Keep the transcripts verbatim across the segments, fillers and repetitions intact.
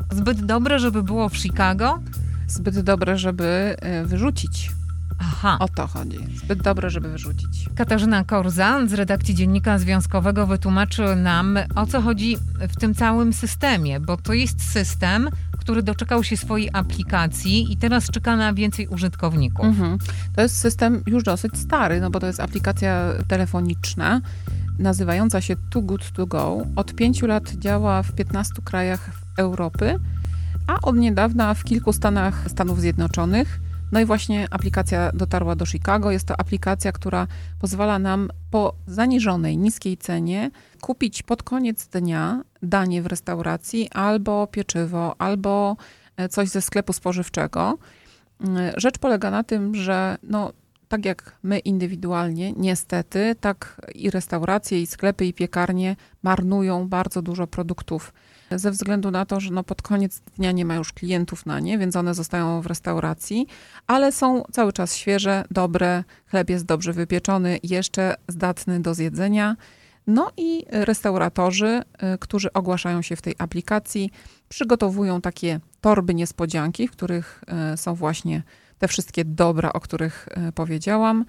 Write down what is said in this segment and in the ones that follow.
Zbyt dobre, żeby było w Chicago? Zbyt dobre, żeby wyrzucić. Aha. O to chodzi. Zbyt dobre, żeby wyrzucić. Katarzyna Korza z redakcji Dziennika Związkowego wytłumaczy nam, o co chodzi w tym całym systemie, bo to jest system, który doczekał się swojej aplikacji i teraz czeka na więcej użytkowników. Mhm. To jest system już dosyć stary, no bo to jest aplikacja telefoniczna nazywająca się Too Good To Go. Od pięciu lat działa w piętnastu krajach Europy, a od niedawna w kilku stanach Stanów Zjednoczonych. No i właśnie aplikacja dotarła do Chicago. Jest to aplikacja, która pozwala nam po zaniżonej, niskiej cenie kupić pod koniec dnia danie w restauracji albo pieczywo, albo coś ze sklepu spożywczego. Rzecz polega na tym, że no, tak jak my indywidualnie, niestety, tak i restauracje, i sklepy, i piekarnie marnują bardzo dużo produktów ze względu na to, że no pod koniec dnia nie ma już klientów na nie, więc one zostają w restauracji, ale są cały czas świeże, dobre, chleb jest dobrze wypieczony, jeszcze zdatny do zjedzenia. No i restauratorzy, którzy ogłaszają się w tej aplikacji, przygotowują takie torby niespodzianki, w których są właśnie te wszystkie dobra, o których powiedziałam,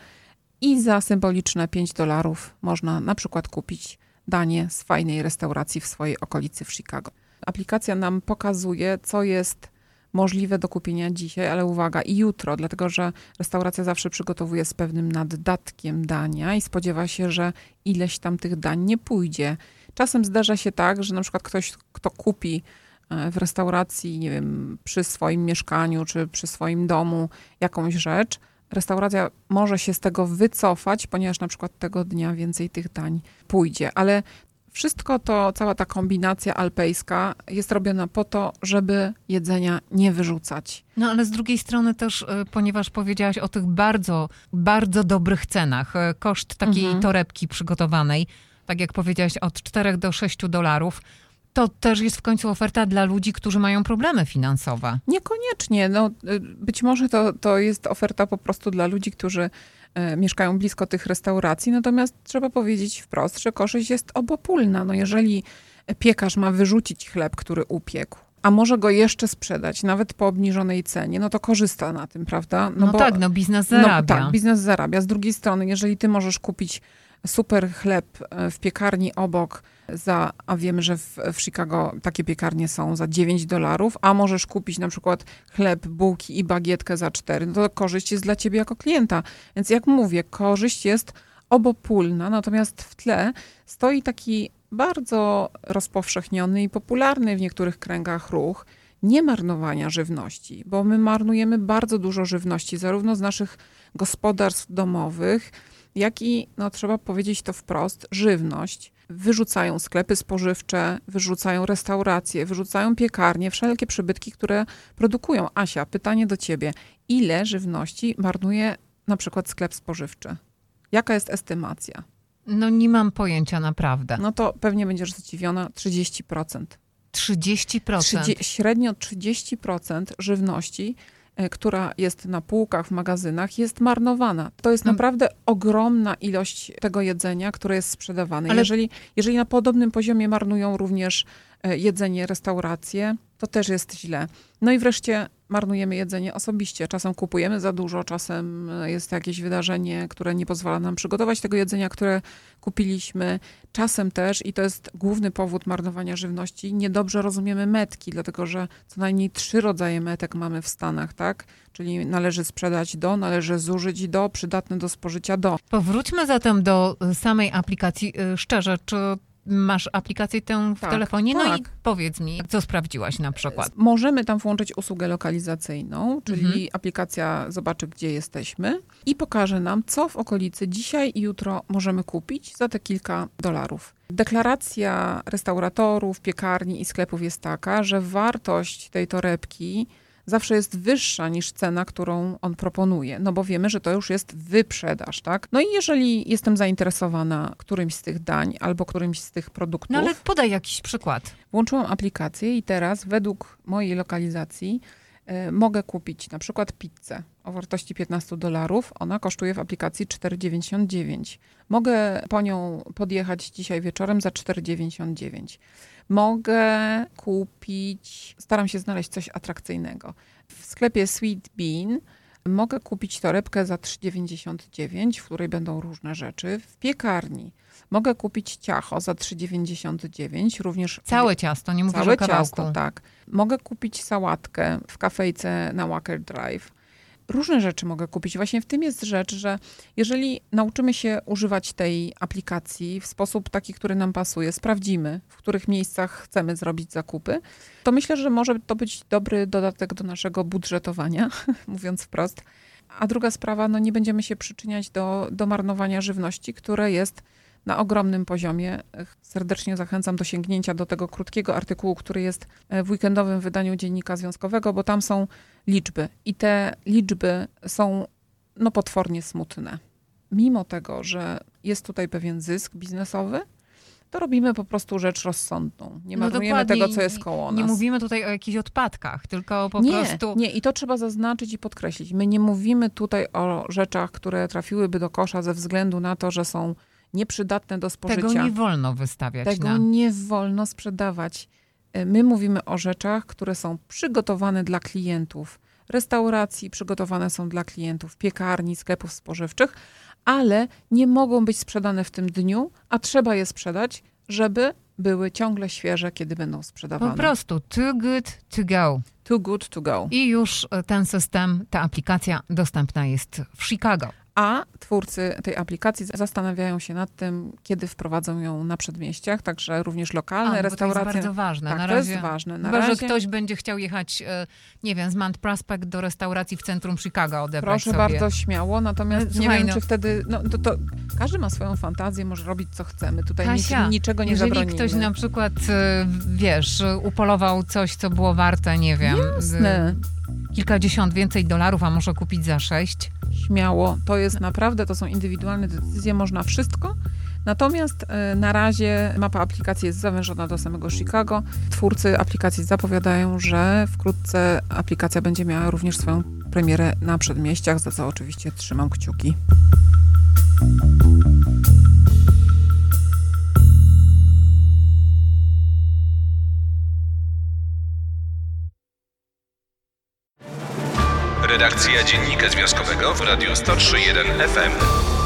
i za symboliczne pięć dolarów można na przykład kupić danie z fajnej restauracji w swojej okolicy w Chicago. Aplikacja nam pokazuje, co jest możliwe do kupienia dzisiaj, ale uwaga, i jutro, dlatego że restauracja zawsze przygotowuje z pewnym naddatkiem dania i spodziewa się, że ileś tam tych dań nie pójdzie. Czasem zdarza się tak, że na przykład ktoś, kto kupi w restauracji, nie wiem, przy swoim mieszkaniu czy przy swoim domu jakąś rzecz, restauracja może się z tego wycofać, ponieważ na przykład tego dnia więcej tych dań pójdzie. Ale wszystko to, cała ta kombinacja alpejska jest robiona po to, żeby jedzenia nie wyrzucać. No ale z drugiej strony też, ponieważ powiedziałaś o tych bardzo, bardzo dobrych cenach, koszt takiej mhm. torebki przygotowanej, tak jak powiedziałaś, od czterech do sześciu dolarów, to też jest w końcu oferta dla ludzi, którzy mają problemy finansowe. Niekoniecznie. No, być może to, to jest oferta po prostu dla ludzi, którzy e, mieszkają blisko tych restauracji. Natomiast trzeba powiedzieć wprost, że korzyść jest obopólna. No, jeżeli piekarz ma wyrzucić chleb, który upiekł, a może go jeszcze sprzedać, nawet po obniżonej cenie, no to korzysta na tym, prawda? No, no bo, tak, no biznes zarabia. No, tak, biznes zarabia. Z drugiej strony, jeżeli ty możesz kupić super chleb w piekarni obok za, a wiemy, że w, w Chicago takie piekarnie są za dziewięć dolarów, a możesz kupić na przykład chleb, bułki i bagietkę za cztery, no to korzyść jest dla ciebie jako klienta. Więc jak mówię, korzyść jest obopólna, natomiast w tle stoi taki bardzo rozpowszechniony i popularny w niektórych kręgach ruch nie marnowania żywności, bo my marnujemy bardzo dużo żywności, zarówno z naszych gospodarstw domowych, jak i, no trzeba powiedzieć to wprost, żywność. Wyrzucają sklepy spożywcze, wyrzucają restauracje, wyrzucają piekarnie, wszelkie przybytki, które produkują. Asia, pytanie do ciebie. Ile żywności marnuje na przykład sklep spożywczy? Jaka jest estymacja? No nie mam pojęcia naprawdę. No to pewnie będziesz zdziwiona, trzydzieści procent. trzydzieści procent? Trzydzie- średnio trzydzieści procent żywności, która jest na półkach w magazynach, jest marnowana. To jest naprawdę ogromna ilość tego jedzenia, które jest sprzedawane. Ale... Jeżeli, jeżeli na podobnym poziomie marnują również jedzenie restauracje, to też jest źle. No i wreszcie marnujemy jedzenie osobiście. Czasem kupujemy za dużo, czasem jest jakieś wydarzenie, które nie pozwala nam przygotować tego jedzenia, które kupiliśmy. Czasem też, i to jest główny powód marnowania żywności, niedobrze rozumiemy metki, dlatego że co najmniej trzy rodzaje metek mamy w Stanach, tak? Czyli należy sprzedać do, należy zużyć do, przydatne do spożycia do. Powróćmy zatem do samej aplikacji. Szczerze, czy masz aplikację tę w tak, telefonie? No tak. i powiedz mi, co sprawdziłaś na przykład? Możemy tam włączyć usługę lokalizacyjną, czyli mhm. aplikacja zobaczy, gdzie jesteśmy i pokaże nam, co w okolicy dzisiaj i jutro możemy kupić za te kilka dolarów. Deklaracja restauratorów, piekarni i sklepów jest taka, że wartość tej torebki zawsze jest wyższa niż cena, którą on proponuje, no bo wiemy, że to już jest wyprzedaż, tak? No i jeżeli jestem zainteresowana którymś z tych dań albo którymś z tych produktów... No ale podaj jakiś przykład. Włączyłam aplikację i teraz według mojej lokalizacji y, mogę kupić na przykład pizzę o wartości piętnaście dolarów. Ona kosztuje w aplikacji cztery dziewięćdziesiąt dziewięć. Mogę po nią podjechać dzisiaj wieczorem za cztery dziewięćdziesiąt dziewięć. Mogę kupić, staram się znaleźć coś atrakcyjnego. W sklepie Sweet Bean mogę kupić torebkę za trzy dziewięćdziesiąt dziewięć, w której będą różne rzeczy. W piekarni mogę kupić ciacho za trzy dziewięćdziesiąt dziewięć, również... Całe ciasto, nie mówisz całe o kawałku. ciasto, tak. Mogę kupić sałatkę w kafejce na Walker Drive. Różne rzeczy mogę kupić. Właśnie w tym jest rzecz, że jeżeli nauczymy się używać tej aplikacji w sposób taki, który nam pasuje, sprawdzimy, w których miejscach chcemy zrobić zakupy, to myślę, że może to być dobry dodatek do naszego budżetowania, mówiąc wprost. A druga sprawa, no nie będziemy się przyczyniać do, do marnowania żywności, które jest na ogromnym poziomie. Serdecznie zachęcam do sięgnięcia do tego krótkiego artykułu, który jest w weekendowym wydaniu Dziennika Związkowego, bo tam są liczby i te liczby są no, potwornie smutne. Mimo tego, że jest tutaj pewien zysk biznesowy, to robimy po prostu rzecz rozsądną. Nie marnujemy no tego, co jest koło nas. Nie mówimy tutaj o jakichś odpadkach, tylko po nie, prostu... Nie, i to trzeba zaznaczyć i podkreślić. My nie mówimy tutaj o rzeczach, które trafiłyby do kosza ze względu na to, że są nieprzydatne do spożycia. Tego nie wolno wystawiać. Tego na... nie wolno sprzedawać. My mówimy o rzeczach, które są przygotowane dla klientów restauracji, przygotowane są dla klientów piekarni, sklepów spożywczych, ale nie mogą być sprzedane w tym dniu, a trzeba je sprzedać, żeby były ciągle świeże, kiedy będą sprzedawane. Po prostu too good to go. Too good to go. I już ten system, ta aplikacja dostępna jest w Chicago. A twórcy tej aplikacji zastanawiają się nad tym, kiedy wprowadzą ją na przedmieściach, także również lokalne A, restauracje. To jest bardzo ważne. Tak, na to razie, jest ważne. Na chyba, razie... że ktoś będzie chciał jechać, nie wiem, z Mount Prospect do restauracji w centrum Chicago odebrać Proszę sobie. bardzo śmiało, natomiast No, nie słuchaj, wiem, no. czy wtedy... No, to, to, każdy ma swoją fantazję, może robić co chcemy. Tutaj Kasia, nic, niczego nie jeżeli zabronimy. ktoś na przykład, wiesz, upolował coś, co było warte, nie wiem, Jasne. kilkadziesiąt więcej dolarów, a może kupić za sześć. Śmiało. To jest naprawdę, to są indywidualne decyzje, można wszystko. Natomiast na razie mapa aplikacji jest zawężona do samego Chicago. Twórcy aplikacji zapowiadają, że wkrótce aplikacja będzie miała również swoją premierę na przedmieściach, za co oczywiście trzymam kciuki. Redakcja Dziennika Związkowego w Radiu sto trzy jeden F M.